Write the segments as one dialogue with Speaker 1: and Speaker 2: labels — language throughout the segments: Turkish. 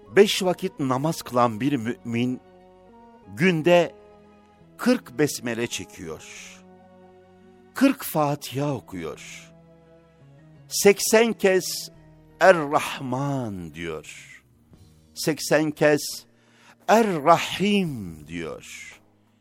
Speaker 1: 5 vakit namaz kılan bir mümin, günde 40 besmele çekiyor, 40 Fatiha okuyor, 80 kez Er-Rahman diyor, 80 kez Er-Rahim diyor,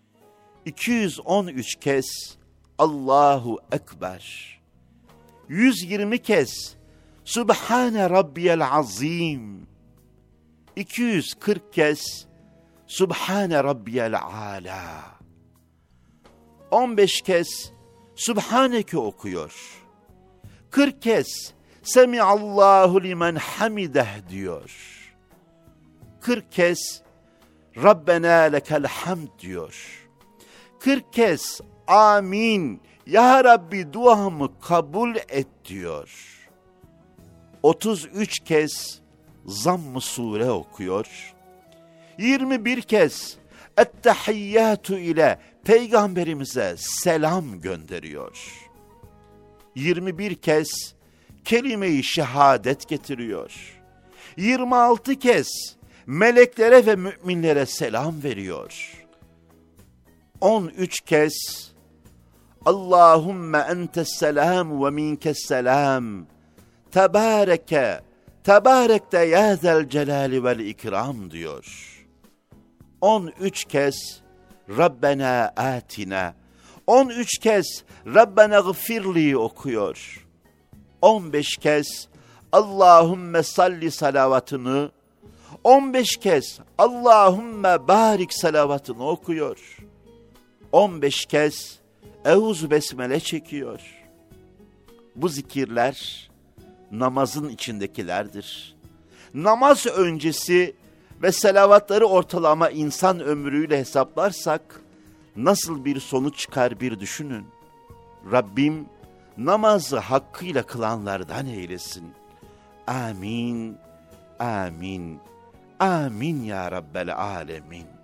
Speaker 1: 213 kez Allahu Ekber, 120 kez Sübhane Rabbiyel Azim, 240 kez Sübhane Rabbiyel Ala, 15 kez Sübhaneke okuyor, 40 kez Semiallahu limen hamideh diyor, 40 kez Rabbena lekel hamd diyor, 40 kez amin ya Rabbi duamı kabul et diyor, 33 kez Zamm-ı Sure okuyor, 21 kez Ettehiyyatü ile Peygamberimize selam gönderiyor, 21 kez kelime-i şehadet getiriyor, 26 kez meleklere ve müminlere selam veriyor, 13 kez Allahümme entes selam ve minkes selam, tebarekte ya zel celali vel ikram diyor. 13 kez Rabbena atina, 13 kez Rabbena gfirli okuyor. 15 kez Allahümme salli salavatını, 15 kez Allahümme barik salavatını okuyor. 15 kez Eûzü besmele çekiyor. Bu zikirler namazın içindekilerdir. Namaz öncesi ve salavatları ortalama insan ömrüyle hesaplarsak nasıl bir sonuç çıkar bir düşünün. Rabbim namazı hakkıyla kılanlardan eylesin. Amin, amin, amin ya Rabbel alemin.